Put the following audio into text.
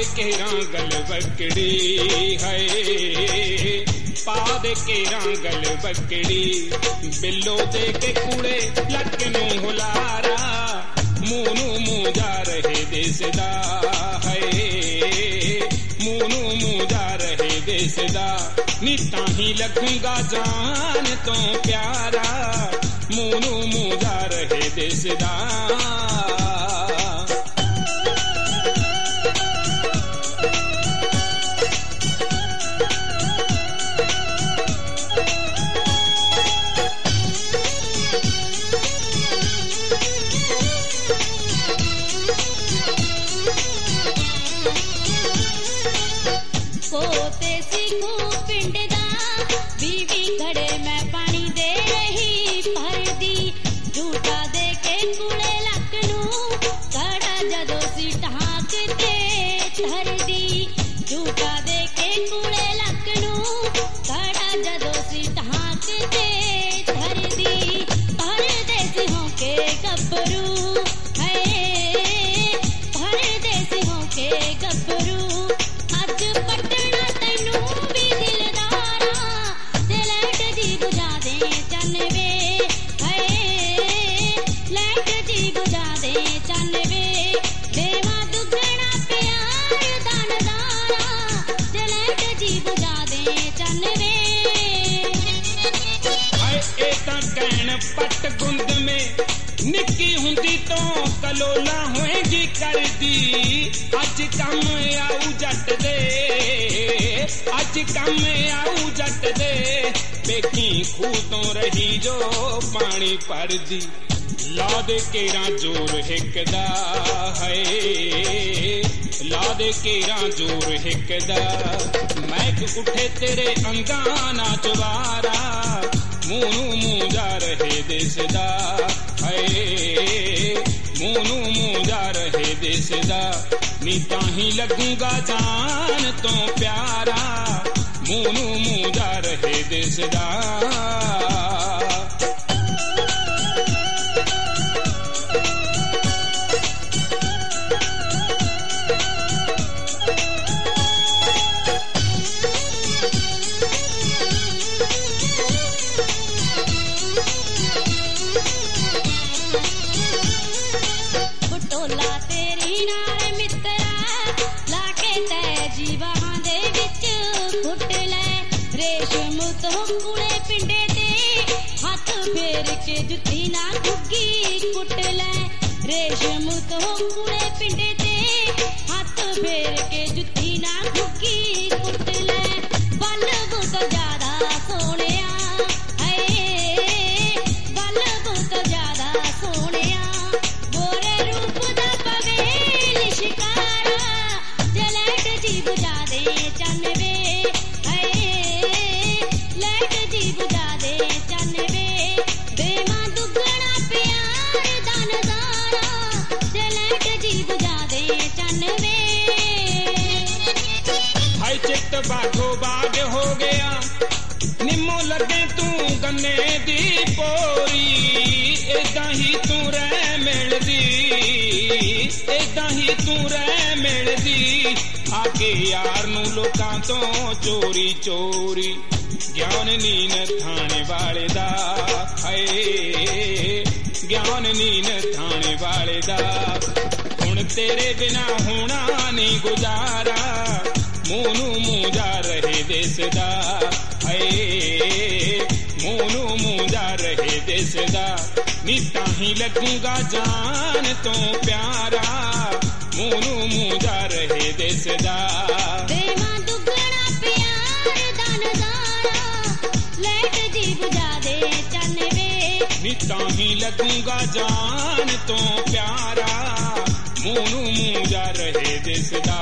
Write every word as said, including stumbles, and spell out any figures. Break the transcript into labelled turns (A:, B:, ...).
A: केरा गल बकड़ी है, पा दे केरा गल बकड़ी, बिल्लो दे के कूड़े लट नूं हुलारा, मूंह नूं मूंह जा रहे देसदा है, मूंह नूं मूंह जा रहे देसदा, नी ताही लगूंगा जान तो प्यारा, मूंह नूं मूंह जा रहे देसदा।
B: पोते सिखू पिंड दा बीवी घड़े मैं पानी दे रही भर दी, झूठा दे के कूड़े लक नूं घड़ा जदों सी ढाक के धर दी, झूठा दे के कूड़े लक नूं घड़ा जदों सी ढाक के धर दी, परदेसी हो के गभरू है, परदेसी हो के गभरू, अज पटना तैनू भी दिलदारा, ते लाइट जी बुझा दे चन वे है, लाइट जी बुझा दे चन वे, देवा दुगना प्यार दा नजारा, ते लाइट जी बुझा दे चन वे।
A: हाय ए तां कहण पट गुंद में निक्की हुंदी तो कलोला होएगी कर दी, अज कम आऊ जट दे, अज कम आऊ जट दे, बेखी खूह तो रही जो पानी भर दी, ला दे केरा जोर हिकदा है, ला दे केरा जोर हिकदा, मैक उठे तेरे अंगाना चवारा, मूंह नूं मूंह जा रहे देसदा है, मूंह नूं मूंह जा रहे देसदा, नी ताही लगूंगा जान तो प्यारा, मूंह नूं मूंह जा रहे देसदा।
B: बटोला तेरी नाल मित्रा लाके तै जीवां दे विच फुट ले, रेशम तो कूड़े पिंडे ते हथ फेर के जुत्ती ना घुग्गी कुट ले, रेशम तो कूड़े पिंडे ते हथ फेर के जुत्ती ना घुग्गी कुट ले, बल्ब तो ज्यादा सोहणिया है, बल्ब तो ज्यादा सोहणिया, गोरे रूप दा पवे लिशकारा, ते लाइट जी बुझा दे चन वे है, लाइट जी बुझा दे चन वे, बेवा दुगना प्यार दा नजारा, ते लाइट जी बुझा दे चन वे।
A: हाय चित बागो बाग हो गया, निम्मो लगे तू गन्ने दी पोरी, एदां ही तू रह मिलदी, एदां ही तू रह मिलदी, आके यार नू लोकां तो चोरी चोरी, ज्ञान नीन थाने वाले दा है, ज्ञान नीन थाने वाले दा, हुण तेरे बिना होना नहीं गुजारा, मूंह नूं मूंह जा रहे देसदा है, मूंह नूं मूंह जा रहे देसदा, नी ताही लगूंगा जान तो प्यारा, मूंह नूं मूंह जा रहे देसदा,
B: बेवा दुगना प्यार दा नजारा, लाइट जी बुझा दे चन वे,
A: नी ताही लगूंगा जान तो प्यारा, मूंह नूं मूंह जा रहे देसदा।